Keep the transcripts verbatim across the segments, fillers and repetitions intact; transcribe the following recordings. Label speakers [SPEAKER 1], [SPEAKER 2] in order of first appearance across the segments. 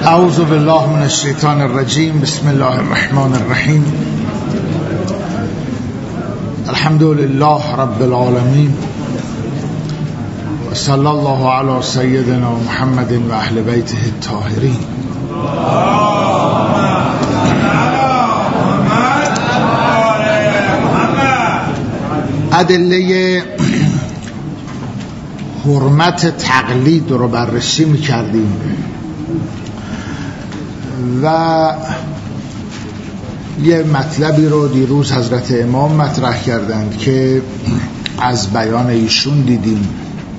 [SPEAKER 1] اعوذ بالله من الشیطان الرجیم. بسم الله الرحمن الرحیم. الحمد لله رب العالمین و صلی الله علی سیدنا محمد و اهل بیته الطاهرین. ادله حرمت تقلید رو بررسی می‌کردیم و یه مطلبی رو دیروز حضرت امام مطرح کردند که از بیان ایشون دیدیم.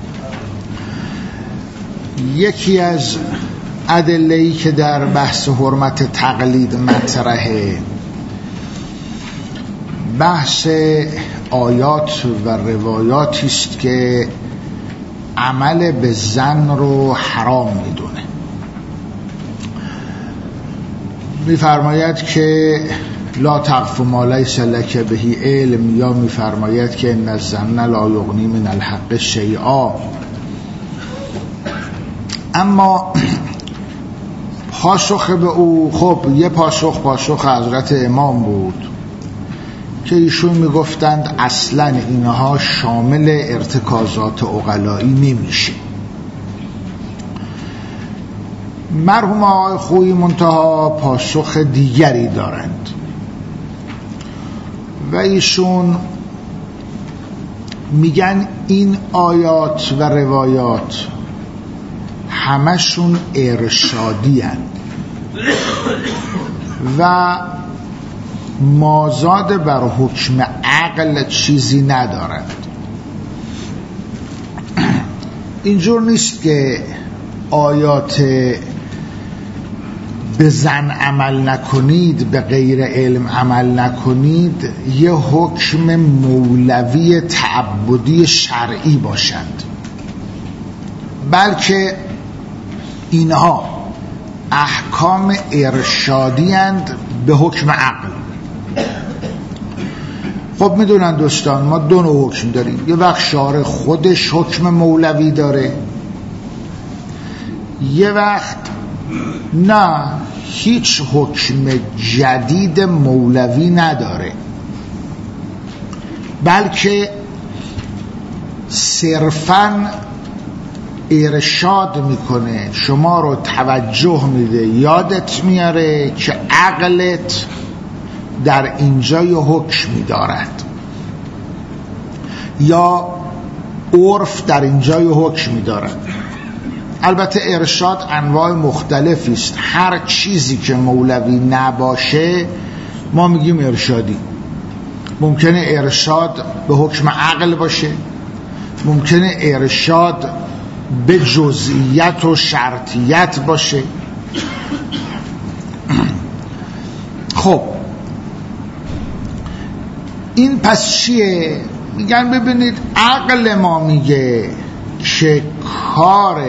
[SPEAKER 1] یکی از ادله‌ای که در بحث حرمت تقلید مطرحه بحث آیات و روایاتی است که عمل به زن رو حرام میدونه. میفرماید که لا تقف ما لیس لک به علم، یا میفرماید که ان الظن لا یغنی من الحق شیئا. اما پاسخ به او، خب یه پاسخ پاسخ حضرت امام بود که ایشون میگفتند اصلا اینها شامل ارتکازات عقلایی نمیشه. مرحوم آقای خویی منتها پاسخ دیگری دارند و ایشون میگن این آیات و روایات همشون ارشادی هستند و مازاد بر حکم عقل چیزی ندارند. اینجور نیست که آیات به زن عمل نکنید، به غیر علم عمل نکنید یه حکم مولوی تعبدی شرعی باشند، بلکه اینها احکام ارشادی اند به حکم عقل. خب میدونن دوستان ما دو نوع حکم داریم. یه وقت شارع خودش حکم مولوی داره، یه وقت نه هیچ حکم جدید مولوی نداره، بلکه صرفاً ارشاد میکنه، شما رو توجه میده، یادت میاره که عقلت در اینجا یه حکمی دارد یا عرف در اینجا یه حکمی دارد. البته ارشاد انواع مختلفی است. هر چیزی که مولوی نباشه ما میگیم ارشادی. ممکنه ارشاد به حکم عقل باشه، ممکنه ارشاد به جزئیت و شرطیت باشه. خب این پس چیه؟ میگن ببینید عقل ما میگه که کار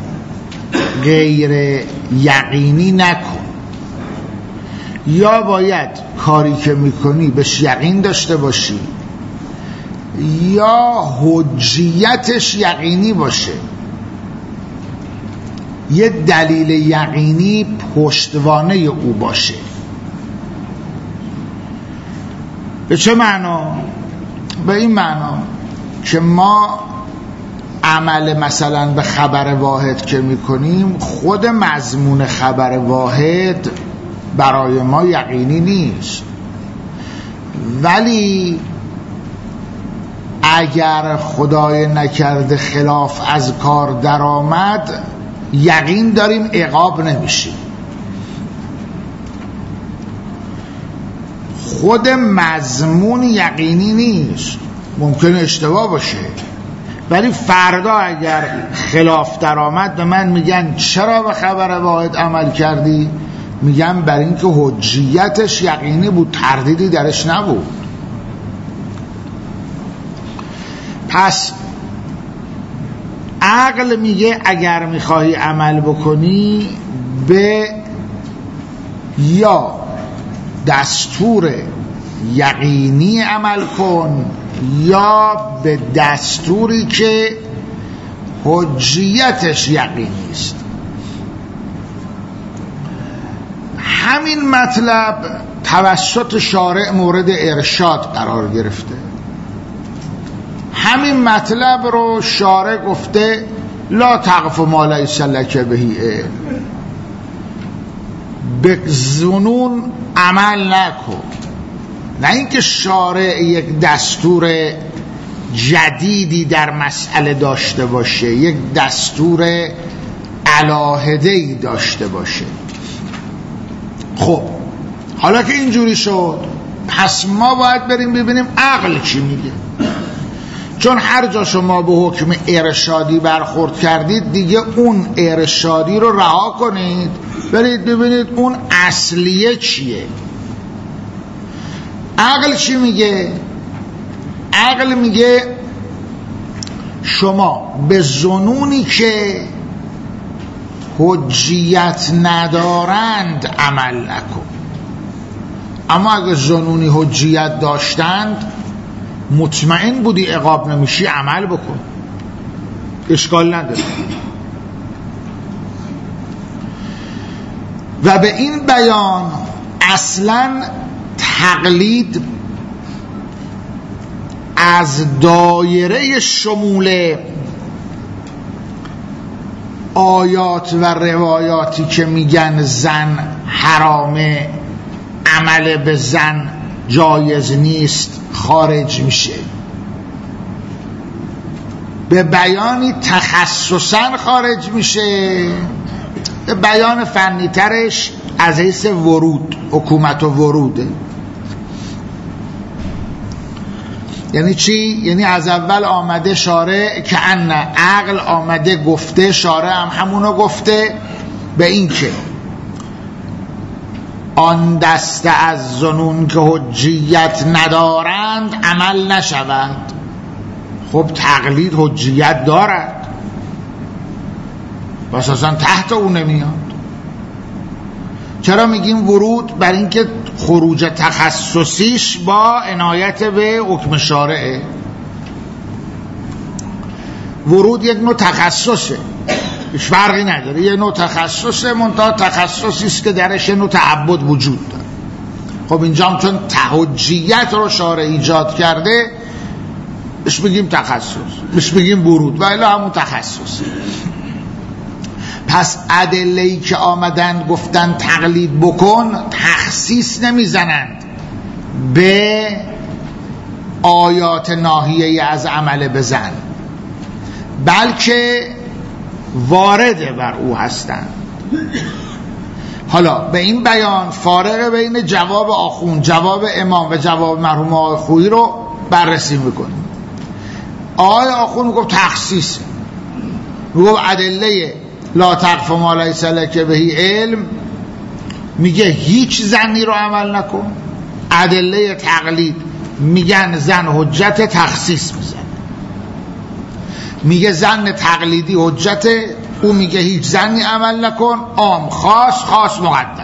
[SPEAKER 1] غیر یقینی نکن، یا باید کاری که میکنی بهش یقین داشته باشی یا حجیتش یقینی باشه، یه دلیل یقینی پشتوانه او باشه. به چه معنا؟ به این معنا که ما عمل مثلا به خبر واحد که میکنیم، خود مضمون خبر واحد برای ما یقینی نیست، ولی اگر خدای نکرده خلاف از کار در آمد یقین داریم عقاب نمیشیم. خود مضمون یقینی نیست، ممکنه اشتباه باشه، ولی فردا اگر خلاف در آمد به من میگن چرا به خبر واحد عمل کردی؟ میگم برای اینکه حجیتش یقینی بود، تردیدی درش نبود. پس عقل میگه اگر میخواهی عمل بکنی به یا دستور یقینی عمل کن یا به دستوری که حجیتش یقینی است. همین مطلب توسط شارع مورد ارشاد قرار گرفته. همین مطلب رو شارع گفته لا تقف ما لیس لک به علم، به ظنون عمل نکن. نه اینکه شارع یک دستور جدیدی در مسئله داشته باشه، یک دستور علاهده‌ای داشته باشه. خب حالا که اینجوری شد، پس ما باید بریم ببینیم عقل چی میگه. چون هر جا شما به حکم ارشادی برخورد کردید دیگه اون ارشادی رو رها کنید، برید ببینید اون اصلیه چیه. عقل چی میگه؟ عقل میگه شما به ظنونی که حجیت ندارند عمل نکن، اما اگه ظنونی حجیت داشتند مطمئن بودی عقاب نمیشی، عمل بکن، اشکال نداره. و به این بیان اصلا تقلید از دایره شمول آیات و روایاتی که میگن زن حرامه، عمل به زن جایز نیست، خارج میشه. به بیانی تخصصا خارج میشه، به بیان فنی ترش از حیث ورود، حکومت و وروده. یعنی چی؟ یعنی از اول آمده شارع که ان عقل آمده گفته، شارع هم همونو گفته، به این که آن دسته از ظنون که حجیت ندارند عمل نشود. خب تقلید حجیت دارد، بس اصلا تحت اون نمیاد. چرا میگیم ورود؟ بر اینکه خروج تخصصیش با عنایت به حکم شارعه. ورود یک نوع تخصصه، هیچ فرقی نداره، یه نوع تخصصه، منتها تخصصی است که درش نوع تعبد وجود داره. خب اینجا هم چون حجیت رو شارع ایجاد کرده بهش بگیم تخصص، بهش بگیم ورود، و الا همون تخصص. پس ادله‌ای که آمدن گفتن تقلید بکن، تخصیص نمیزنند به آیات ناهیه از عمل بزن، بلکه وارد بر او هستند. حالا به این بیان فارق بین جواب آخوند، جواب امام و جواب مرحوم آقای خویی رو بررسی میکنیم. آقای آخوند میگفت تخصیص، میگفت ادله لا تقف ما لیس لک به علم میگه هیچ زنی رو عمل نکن، ادله تقلید میگن زن حجت، تخصیص میزنه. میگه زن تقلیدی حجت، او میگه هیچ زنی عمل نکن، عام خاص، خاص مقدم.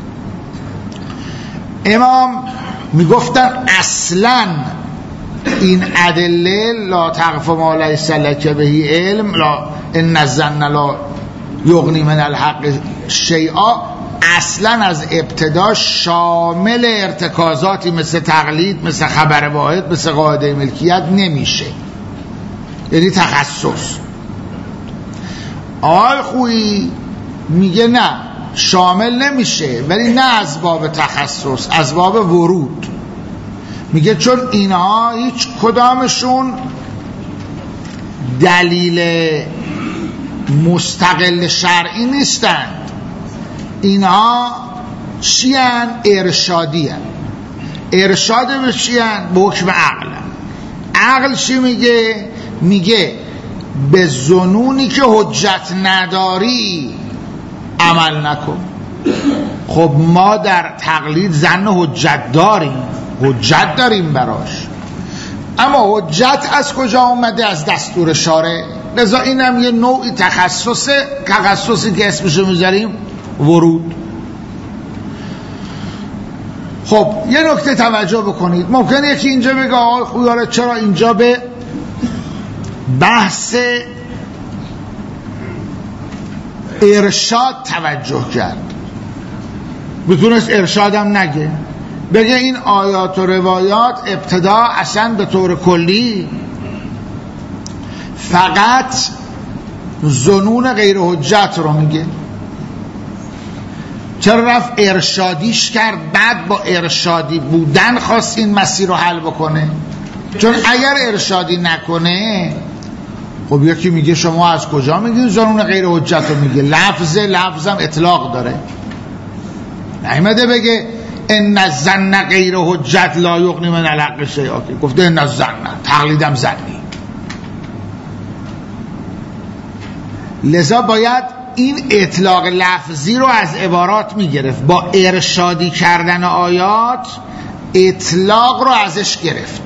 [SPEAKER 1] امام میگفتن اصلا این ادله لا تقف ما لیس لک به علم، لا ان الظن لا یغنی من الحق شیئا، اصلا از ابتدا شامل ارتکازاتی مثل تقلید، مثل خبر واحد، مثل قاعده ملکیت نمیشه، یعنی تخصص. آقای خویی میگه نه، شامل نمیشه، ولی نه از باب تخصص، از باب ورود. میگه چون اینها هیچ کدامشون دلیل مستقل شرعی نیستند، اینها چی هن؟ ارشادی هن. ارشاد به چی هن؟ به حکم عقل هن. عقل چی میگه؟ میگه به ظنونی که حجت نداری عمل نکن. خب ما در تقلید ظن حجت داریم، حجت داریم براش، اما حجت از کجا اومده؟ از دستور شارع. لذا اینم یه نوعی تخصصه، تخصصی که اسمشو میذاریم ورود. خب یه نکته توجه بکنید، ممکنه یکی اینجا بگه آقای خویی چرا اینجا به بحث ارشاد توجه کرد؟ بتونست ارشادم نگه، بگه این آیات و روایات ابتدا اصلا به طور کلی فقط ظنون غیر حجت رو میگه. چرا رفت ارشادیش کرد، بعد با ارشادی بودن خواست این مسیر رو حل بکنه؟ چون اگر ارشادی نکنه، خب یکی میگه شما از کجا میگین ظنون غیر حجت رو میگه؟ لفظ لفظم اطلاق داره، نمیده بگه ان الظن غیر حجت لا یغنی من الحق شیئا، گفته ان الظن، تقلیدم ظنی. لذا باید این اطلاق لفظی رو از عبارات میگرفت، با ارشادی کردن آیات اطلاق رو ازش گرفت.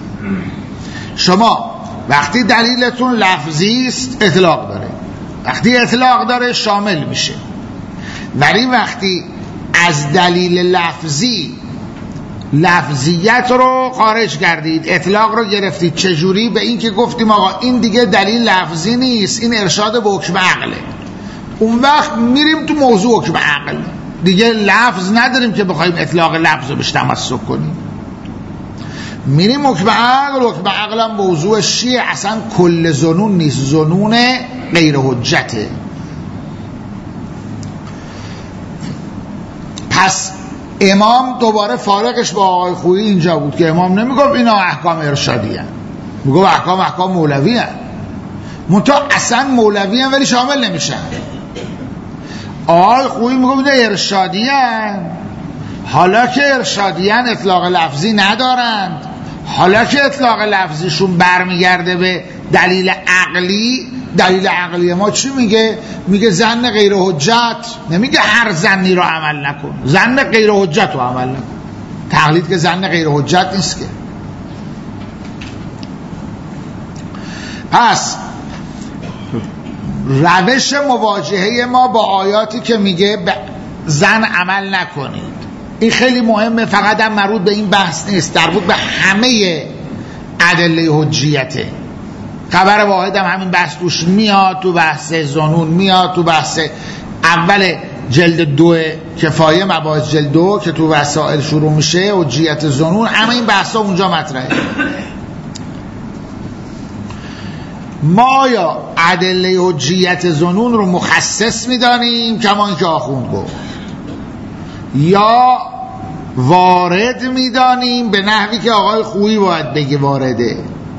[SPEAKER 1] شما وقتی دلیلتون لفظی است اطلاق داره، وقتی اطلاق داره شامل میشه، ولی وقتی از دلیل لفظی لفظیت رو خارج کردید، اطلاق رو گرفتید، چجوری؟ به این که گفتیم آقا این دیگه دلیل لفظی نیست، این ارشاد به حکم عقله. اون وقت میریم تو موضوع حکم عقل، دیگه لفظ نداریم که بخوایم اطلاق لفظ رو بهش تمسک کنیم، میریم حکم عقل. حکم عقل هم موضوع چیه؟ اصلا کل ظنون نیست، ظنون غیر حجته. پس امام دوباره فارقش با آقای خویی اینجا بود که امام نمیگفت اینا احکام ارشادی هست، میگفت احکام احکام مولوی هست، منتها اصلا مولوی هم ولی شامل نمیشن. آقای خویی میگفت اینا ارشادی هست، حالا که ارشادی هست اطلاق لفظی ندارند، حالا که اطلاق لفظیشون برمیگرده به دلیل عقلی، دلیل عقلی ما چی میگه؟ میگه ظن غیر حجت، نمیگه هر ظنی رو عمل نکن، ظن غیر حجت رو عمل نکن. تقلید که ظن غیر حجت نیست که. پس روش مواجهه ما با آیاتی که میگه ظن عمل نکنید، این خیلی مهمه، فقط هم مربوط به این بحث نیست، مربوط به همه ادله حجیته. خبر واحد هم همین بحث توش میاد، تو بحث ظنون میاد، تو بحث اول جلد دو کفایه، مباحث جلد دو که تو وسائل شروع میشه، حجیت ظنون، همه این بحث ها اونجا مطرحه. ما یا ادله حجیت ظنون رو مخصص میدانیم کما اینکه آخوند گفت، یا وارد میدانیم به نحوی که آقای خویی باید بگه وارده،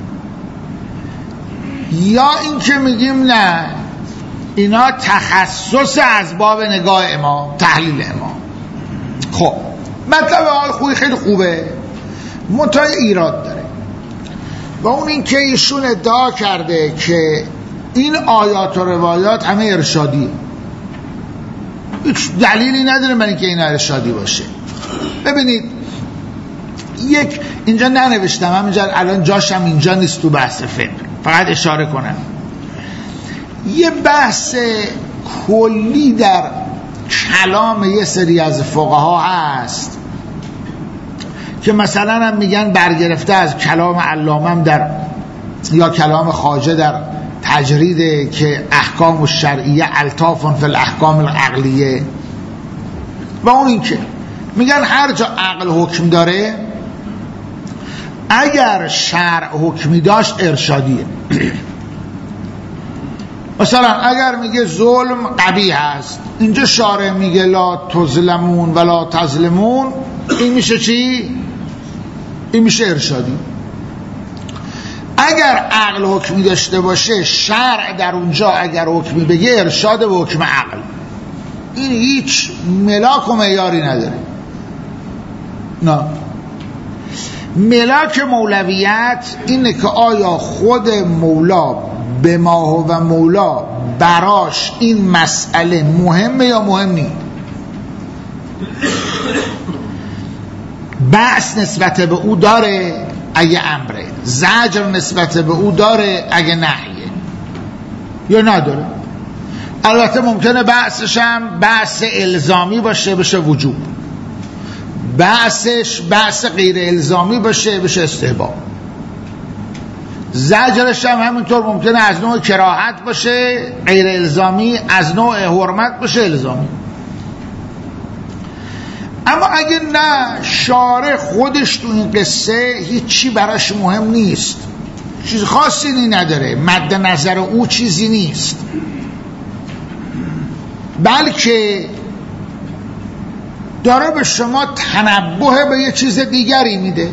[SPEAKER 1] یا این که میگیم نه اینا تخصص از باب نگاه امام، تحلیل امام. خب مطلب آقای خویی خیلی خوبه، منتها ایراد داره، و اون این که ایشون ادعا کرده که این آیات و روایات همه ارشادیه، هیچ دلیلی نداره من اینکه این ارشادی باشه. ببینید یک اینجا ننوشتم، همینجا الان جاشم اینجا نیست تو بحث فقه، فقط اشاره کنم یه بحث کلی در کلام یه سری از فقها هست که مثلا هم میگن برگرفته از کلام علامه در یا کلام خواجه در تجرید که احکام الشرعیه الطاف فی الاحکام العقلیه، و اون این که میگن هر جا عقل حکم داره اگر شرع حکمی داشت ارشادیه. مثلا اگر میگه ظلم قبیح است، اینجا شارع میگه لا تظلمون ولا تظلمون، این میشه چی؟ این میشه ارشادی. اگر عقل حکمی داشته باشه، شرع در اونجا اگر حکمی بگه ارشاد به حکم عقل، این هیچ ملاک و معیاری نداره. نه، ملاک مولویت اینه که آیا خود مولا به ما و مولا براش این مسئله مهمه یا مهم نیست. بحث نسبت به او داره اگه امره، زجر نسبت به او داره اگه نهیه، یا نداره. البته ممکنه بحثش هم بحث الزامی باشه بشه وجوب، بحثش بحث غیر الزامی باشه بشه استحباب، زجرش هم همینطور ممکنه از نوع کراهت باشه غیر الزامی، از نوع حرمت باشه الزامی. اما اگه نه، شارع خودش تو این قصه هیچی براش مهم نیست، چیز خاصی نی نداره، مد نظر او چیزی نیست، بلکه داره به شما تنبه به یه چیز دیگری میده،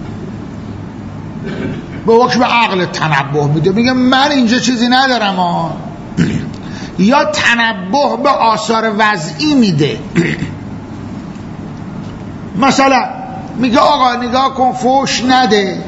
[SPEAKER 1] به حکم عقل تنبه میده، میگه من اینجا چیزی ندارم ها. یا تنبه به آثار وضعی میده، مثلا میگه آقا نگاه کن فوش نده،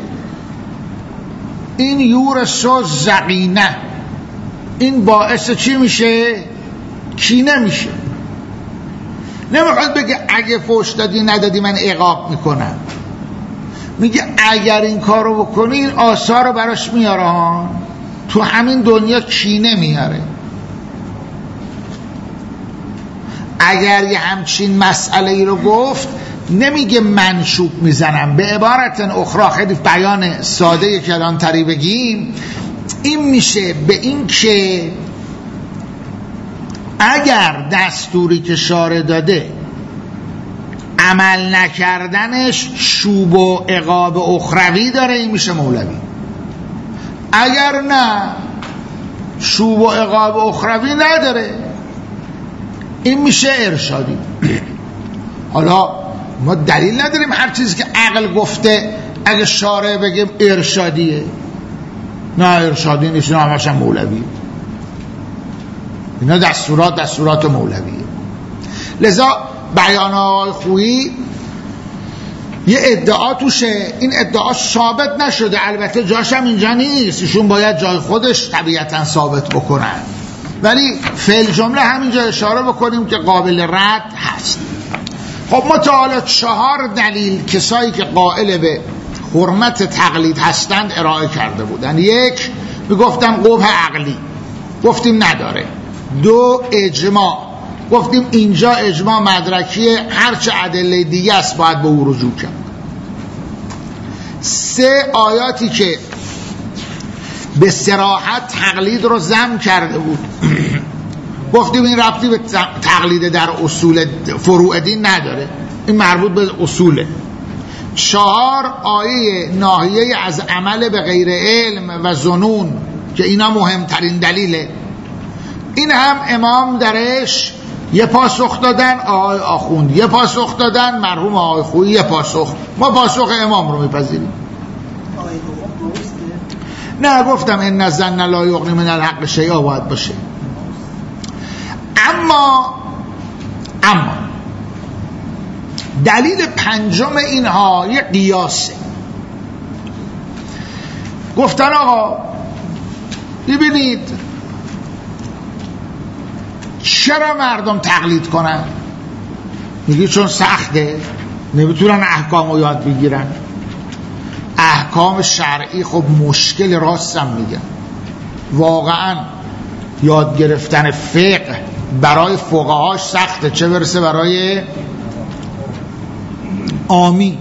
[SPEAKER 1] این یورث زقینه، این باعث چی میشه؟ کینه میشه. نمیخواد بگه اگه فوش دادی ندادی من عقاب میکنم، میگه اگر این کارو بکنی این آثار رو براش میاره ها، تو همین دنیا کینه میاره. اگر یه همچین مسئله ای رو گفت، نمیگه منشوب میزنم، به عبارت اخرى خیلی بیان ساده کلانتری بگیم، این میشه به این که اگر دستوری که شارع داده عمل نکردنش شوب و عقاب اخروی داره، این میشه مولوی. اگر نه شوب و عقاب اخروی نداره، این میشه ارشادی. حالا ما دلیل نداریم هر چیزی که عقل گفته اگه شارع بگیم ارشادیه، نه ارشادی نیست، نه همش مولوی. اینا دستورات دستورات مولویه. لذا بیان آقای خویی یه ادعا توشه، این ادعا ثابت نشده، البته جاش هم اینجا نیست، ایشون باید جای خودش طبیعتا ثابت بکنن، ولی فعل جمله همینجا اشاره بکنیم که قابل رد هست. خب ما تا حالا چهار دلیل کسایی که قائل به حرمت تقلید هستند ارائه کرده بودن. یک، میگفتن قبح عقلی، گفتیم نداره. دو، اجماع، گفتیم اینجا اجماع مدرکیه، هرچه ادله دیگه است باید به او رجوع کرد. سه، آیاتی که به صراحت تقلید رو ذم کرده بود گفتیم این ربطی به تقلید در اصول فروع دین نداره، این مربوط به اصوله. چهار، آیه ناهیه از عمل به غیر علم و ظنون که اینا مهمترین دلیله، این هم امام درش یه پاسخ دادن، آقای آخوند یه پاسخ دادن، مرحوم آقای خویی یه پاسخ. ما پاسخ امام رو میپذیریم. نه گفتم ان الظن لا یغنی من الحق شیئا باید باشه. اما اما دلیل پنجم اینها یه قیاسه. گفتن آقا ببینید چرا مردم تقلید کنن؟ میگه چون سخته، نمیتونن احکام رو یاد بگیرن. احکام شرعی خب مشکل، راستم میگن، واقعا یاد گرفتن فقه برای فقهاش سخته، چه برسه برای عامی.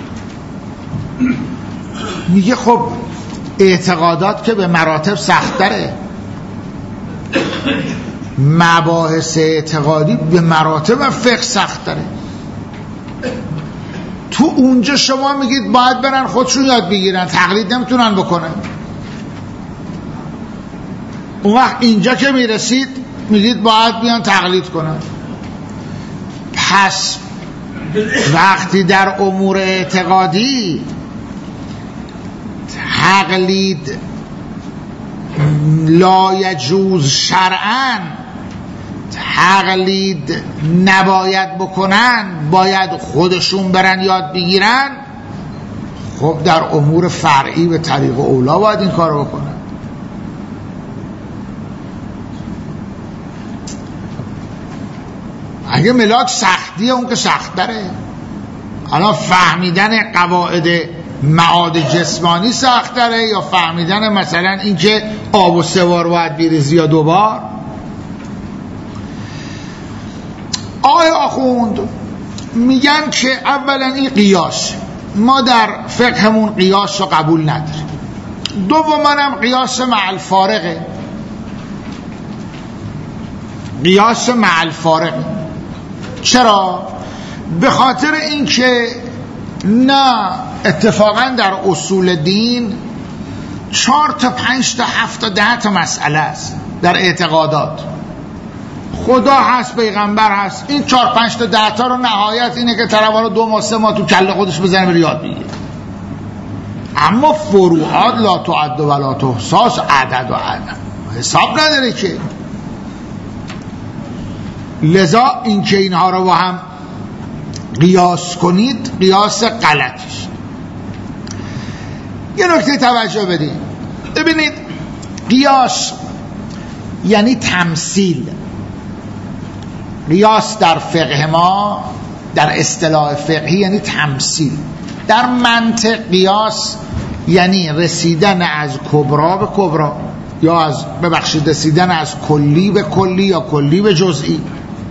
[SPEAKER 1] میگه خب اعتقادات که به مراتب سخت‌تره، مباحث اعتقادی به مراتب فقه سخت‌تره. تو اونجا شما میگید باید برن خودشون یاد بگیرن، تقلید نمیتونن بکنن. اون وقت اینجا که میرسید میگید باید بیان تقلید کنن. پس وقتی در امور اعتقادی تقلید لا یجوز شرعاً، تقلید نباید بکنن، باید خودشون برن یاد بگیرن، خب در امور فرعی به طریق اولا باید این کارو بکنن. اگه ملاک سختیه اون که سخت داره. حالا فهمیدن قواعد معاد جسمانی سخت داره یا فهمیدن مثلا این که آب و سوار باید بیریزی یا دوبار. آقای آخوند میگن که اولا این قیاس، ما در فقهمون قیاس رو قبول نداریم. دوما هم قیاس مع الفارقه، قیاس مع الفارقه. چرا؟ به خاطر اینکه نه اتفاقا در اصول دین چهار تا پنج تا هفت تا ده تا مسئله است در اعتقادات. خدا هست، پیغمبر هست، این چهار پنج تا ده تا رو نهایت اینه که طرف رو دو ماه سه ماه تو کله خودش بزنه بره یاد بگیره. اما فروعات لا تعد و لا تحصی، عدد و عدد حساب نداره که. لذا این که اینها رو با هم قیاس کنید قیاس غلطیست. یه نکته توجه بدید، ببینید قیاس یعنی تمثیل. قیاس در فقه ما، در اصطلاح فقهی یعنی تمثیل. در منطق قیاس یعنی رسیدن از کبرا به کبرا، یا از ببخشید رسیدن از کلی به کلی یا کلی به جزئی.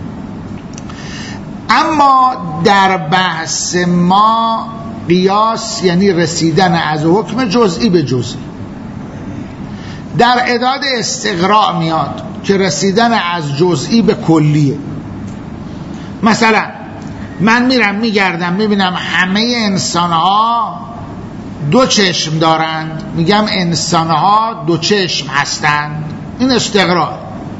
[SPEAKER 1] اما در بحث ما قیاس یعنی رسیدن از حکم جزئی به جزئی. در اعداد استقراء میاد که رسیدن از جزئی به کلیه. مثلا من میرم میگردم میبینم همه انسانها دو چشم دارند، میگم انسانها دو چشم هستند، این استقراء.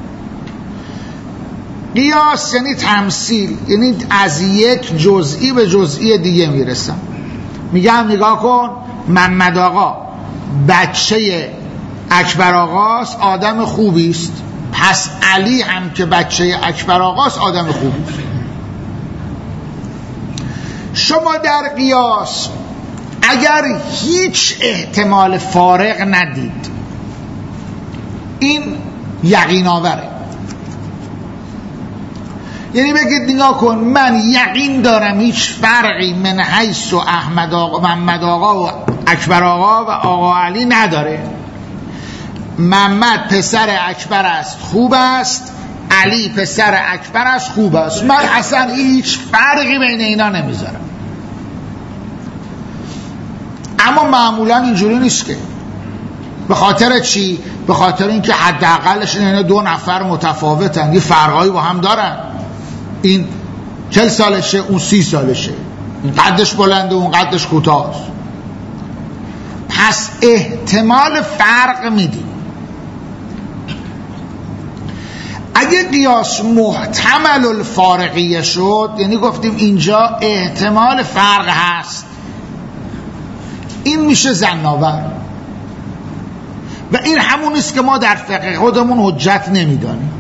[SPEAKER 1] قیاس یعنی تمثیل، یعنی از یک جزئی به جزئی دیگه میرسم. میگم نگاه کن، محمد آقا بچه اکبر آقاست، آدم خوبی است، پس علی هم که بچه اکبر آقاست آدم خوبی است. شما در قیاس اگر هیچ احتمال فارق ندید، این یقین آوره. یعنی بگید نگاه کن، من یقین دارم هیچ فرقی من حیث و احمد آقا، محمد آقا و اکبر آقا و آقا علی نداره. محمد پسر اکبر است، خوب است، علی پسر اکبر است، خوب است، من اصلا هیچ فرقی بین اینا نمیذارم. اما معمولا اینجوری نیست که. به خاطر چی؟ به خاطر اینکه حداقلش اینا دو نفر متفاوتن، یه فرقایی با هم دارن. این چل سالشه، اون سی سالشه، این قدش بلنده، اون قدش کوتاه است. پس احتمال فرق میدیم. اگه قیاس محتمل الفارقیه شد، یعنی گفتیم اینجا احتمال فرق هست، این میشه ظن‌آور. و این همون است که ما در فقه خودمون حجت نمیدانیم.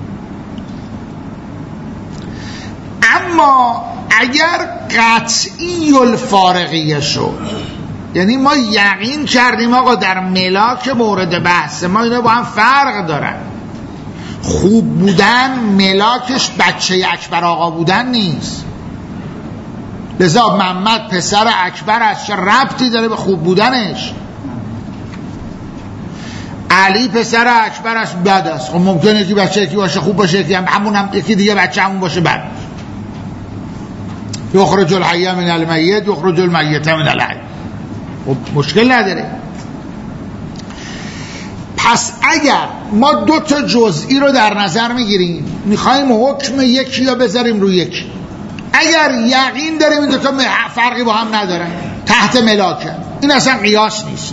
[SPEAKER 1] اما اگر قطعی الفارقیه شد، یعنی ما یقین کردیم آقا در ملاک مورد بحث ما اینا با هم فرق دارن، خوب بودن ملاکش بچه اکبر آقا بودن نیست، لذا محمد پسر اکبر است، چه ربطی داره به خوب بودنش؟ علی پسر اکبر است، بد است. خب ممکنه یکی بچه یکی باشه خوب باشه، یکی هم همون هم یکی دیگه بچه همون باشه بد. یخرج الحی من المیت یخرج المیت من الحی. خب مشکل نداره. پس اگر ما دو تا جزئی رو در نظر میگیریم، میخوایم حکم یکی رو بذاریم روی یکی، اگر یقین داریم این دو تا فرقی با هم ندارن، تحت ملاکه، این اصلا قیاس نیست.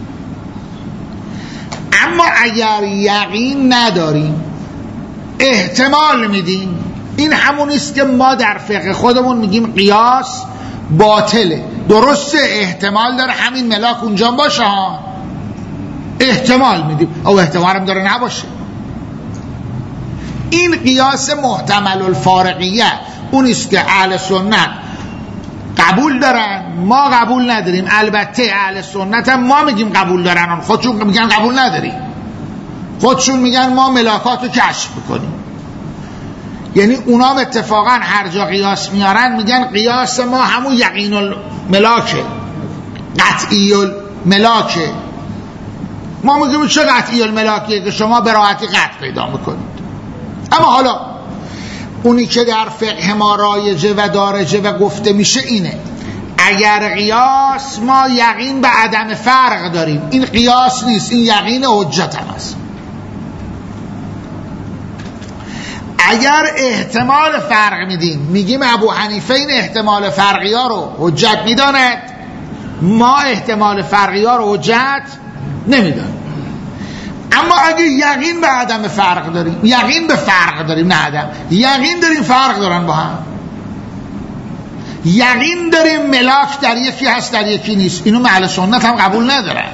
[SPEAKER 1] اما اگر یقین نداریم، احتمال میدیم، این همون است که ما در فقه خودمون میگیم قیاس باطله. درسته احتمال داره همین ملاک اونجا باشه ها، احتمال میدیم، او احتمال هم داره نباشه. این قیاس محتمل الفارقیه اون است که اهل سنت قبول دارن، ما قبول نداریم. البته اهل سنت هم ما میگیم قبول دارن، خودشون میگن قبول نداریم، خودشون میگن ما ملاکات رو کشف میکنیم. یعنی اونا اتفاقا هر جا قیاس میارن میگن قیاس ما همون یقین الملاکه، قطعی الملاکه. ما میگیم چه قطعی الملاکه که شما به راحتی قطع پیدا میکنید. اما حالا اونی که در فقه ما رایجه و دارجه و گفته میشه اینه، اگر قیاس ما یقین به عدم فرق داریم، این قیاس نیست، این یقین حجت هم است. اگر احتمال فرق میدیم، میگیم ابو حنیفه این احتمال فرقی ها رو حجت میداند، ما احتمال فرقی ها رو حجت نمیدانیم. اما اگه یقین به عدم فرق داریم، یقین به فرق داریم، نه عدم، یقین داریم فرق دارن با هم، یقین داریم ملاک در یکی هست در یکی نیست، اینو اهل سنت هم قبول ندارن.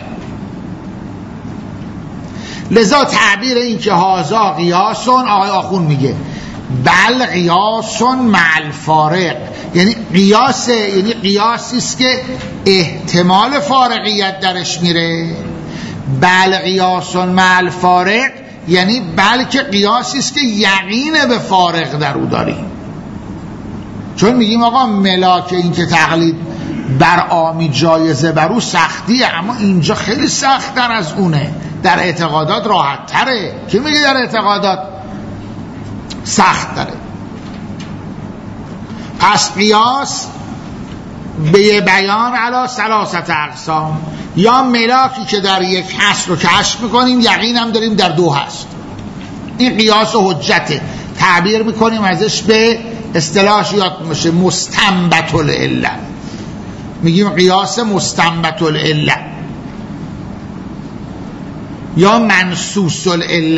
[SPEAKER 1] لذا تعبیر این که هازا قیاسون، آقای آخون میگه بل قیاسون مع الفارق، یعنی قیاسه، یعنی قیاسی است که احتمال فارقیت درش میره. بل قیاسون مع الفارق یعنی بلکه قیاسی است که یقین به فارق در او داریم. چون میگیم آقا ملاک این که تقلید بر عامی جایزه بر او سختیه، اما اینجا خیلی سخت‌تر از اونه، در اعتقادات راحت تره. کی میگه در اعتقادات سخت تره؟ پس قیاس به بیان علی ثلاثه اقسام، یا ملاکی که در یک هست رو کشف میکنیم، یقین هم داریم در دو هست، این قیاس و حجته، تعبیر میکنیم ازش به اصطلاحش یاد میشه مستنبت العله، میگیم قیاس مستنبت العله یا منصوص العله.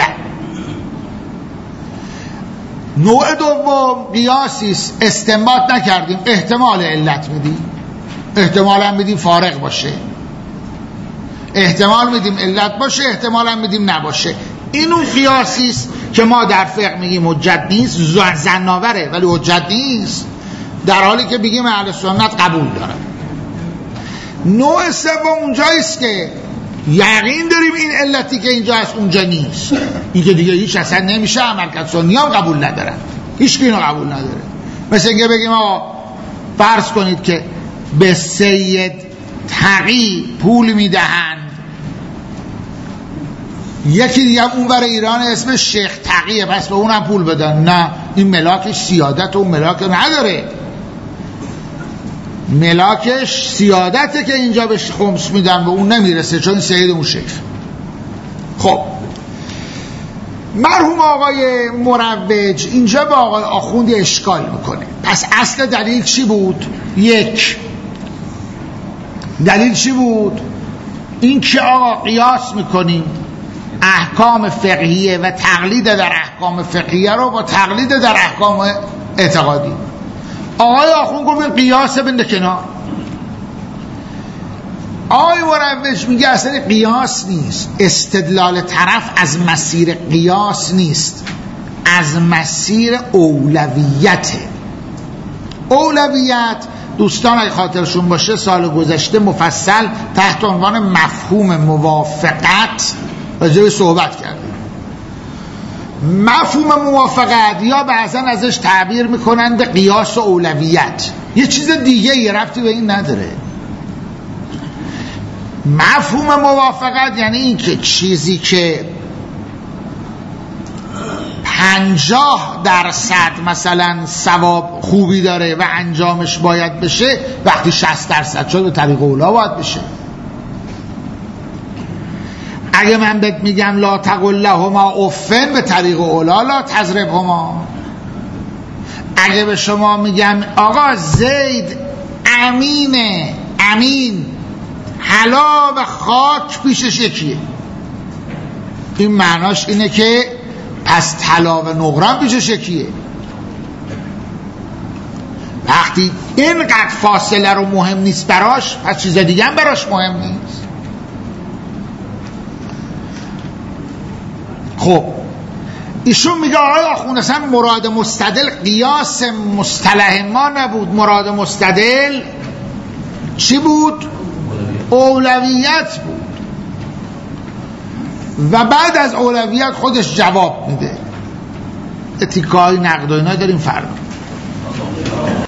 [SPEAKER 1] نوع دوم قیاسی استنباط نکردیم، احتمال علت میدیم، احتمال هم میدیم فارق باشه، احتمال میدیم علت باشه، احتمال هم میدیم نباشه. این اون قیاسی است که ما در فقه میگیم حجت نیست، زناوره ولی حجت نیست، در حالی که بگیم اهل سنت قبول دارن. نوع سوم اونجایی است که یقین داریم این علتی که اینجا هست اونجا نیست، این که دیگه هیچ اصلا نمیشه عمل کرد، سنی هم قبول ندارن، هیچ کی اینو قبول نداره. مثل اینکه بگیم آقا فرض کنید که به سید تقی پول میدهند، یکی دیگه هم اون برای ایران اسمش شیخ تقیه، پس به اونم پول بدن. نه، این ملاکش سیادت و ملاک نداره، ملاکش سیادته که اینجا بهش خمس میدن، به اون نمیرسه چون سید اون شیخ. خب مرحوم آقای مروج اینجا با آقای آخوندی اشکال میکنه. پس اصل دلیل چی بود؟ یک، دلیل چی بود؟ این که آقا قیاس میکنیم احکام فقهیه و تقلید در احکام فقهیه رو با تقلید در احکام اعتقادی. آقای آخوند گفت این قیاس بنده کنار. آقای مروج میگه اصلا قیاس نیست، استدلال طرف از مسیر قیاس نیست، از مسیر اولویته. اولویت دوستان اگه خاطرشون باشه سال گذشته مفصل تحت عنوان مفهوم موافقت راجع به صحبت کردیم. مفهوم موافقت یا بعضا ازش تعبیر میکنن به قیاس و اولویت، یه چیز دیگه یه ربطی به این نداره. مفهوم موافقت یعنی این که چیزی که پنجاه درصد مثلا ثواب خوبی داره و انجامش باید بشه، وقتی شصت درصد شد به طریق اولا باید بشه. اگه من بهت میگم لا تقل لهما افن، به طریق اولا لا تضربهما. اگه به شما میگم آقا زید امینه، امین حلا و خاک پیشش یکیه، این معناش اینه که پس طلا و نقره پیشش یکیه. وقتی اینقدر فاصله رو مهم نیست براش، پس چیز دیگه هم براش مهم نیست. خب ایشون میگه آقای آخوند اصلا مراد مستدل قیاس مصطلح ما نبود، مراد مستدل چی بود؟ اولویت بود. و بعد از اولویت خودش جواب میده. اتیکای نقد و اینا داریم فرق.